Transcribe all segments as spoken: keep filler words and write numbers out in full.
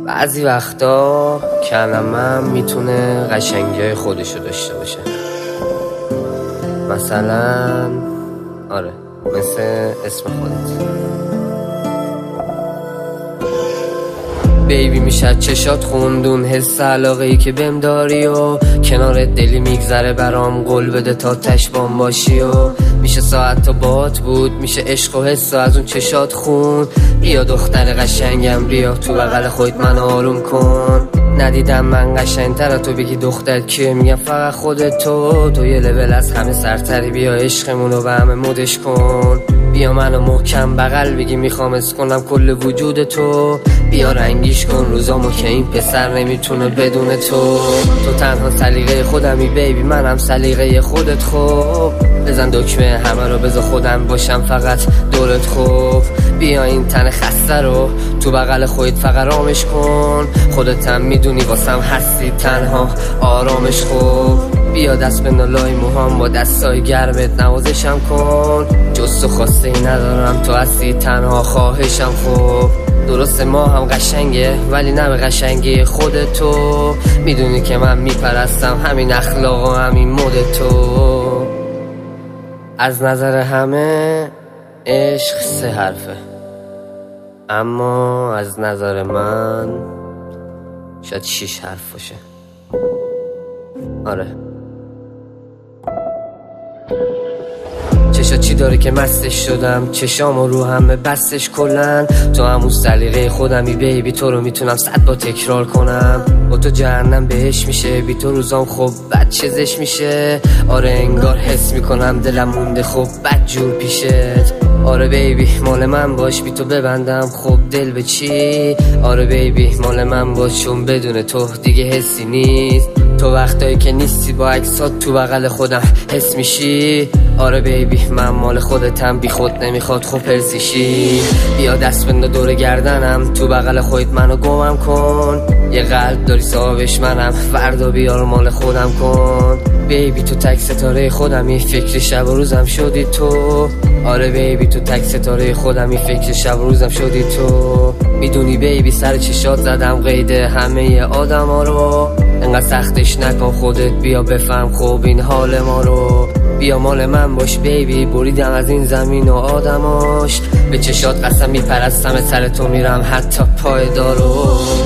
بعضی وقتا کلمه میتونه قشنگی‌های خودشو داشته باشه. مثلا آره مثل اسم خودت. بیبی میشه چشات خوندون، حس علاقه‌ای که بهم داری و کنار دلی میگذره برام، قول بده تا تشبام باشی و میشه ساعت تا بات بود، میشه عشق و حس از اون چشات خون. بیا دختر قشنگم بیا تو بغل خودت من آروم کن. ندیدم من قشنگتر تو بگی دختر کیه، میگم فقط خودت. تو تو یه لول از همه سرتری، بیا عشقمونو به همه مدش کن. بیا منو محکم بغل بگی میخوام اس کنم کل وجود تو. بیا رنگیش کن روزامو که این پسر نمیتونه بدون تو. تو تنها سلیقه خودمی بیبی، منم سلیقه خودت. خوب بزن دکمه همه رو بذار خودم باشم فقط دورت. خوب بیا این تن خسته رو تو بغل خودت فقط رامش کن. خودت هم میدونی واسم هستی تنها آرامش. خوب بیا دست به نلای موهام با دستای گرمت نوازشم کن. جز تو خواسته ای ندارم تو هستی تنها خواهشم. خوب درسته ما هم قشنگه ولی نه به قشنگی خودت. تو میدونی که من میپرستم همین اخلاق و همین مد تو. از نظر همه عشق سه حرفه، اما از نظر من شاید شیش حرف باشه. آره چشا چی داره که مستش شدم، چشامو رو همه بستش کلن. تو همون سلیقه خودمی بیبی، تو رو میتونم صد با تکرار کنم. با تو جهنم بهش میشه، بی تو روزام خوب بد چزش میشه. آره انگار حس میکنم دلم مونده خوب بد جور پیشت. آره بیبی مال من باش بی تو ببندم خوب دل به چی. آره بیبی مال من باش چون بدون تو دیگه حسی نیست. تو وقتایی که نیستی با عکسات تو بغل خودم حس میشی. آره بیبی من مال خودتم بی خود نمیخواد خوب پرسیشی. بیا دست بنده دور گردنم تو بغل خودت منو گمم کن. یه قلب داری صاحبش منم فردا بیار مال خودم کن. بیبی تو تک ستاره خودمی فکر شب و روزم شدی تو. آره بیبی تو تک ستاره خودمی فکر شب و روزم شدی تو. میدونی بیبی سر چشات زدم قید همه آدم ها رو. انقدر سختش نکن خودت بیا بفهم خوب این حال ما رو. بیا مال من باش بیبی بریدم از این زمین و آدماش. به چشات قسم میپرستم سر تو میرم حتی پای دارو.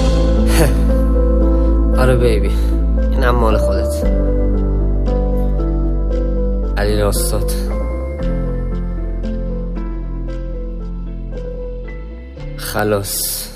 آره بیبی اینم مال خودت. علی راستات. خلاص.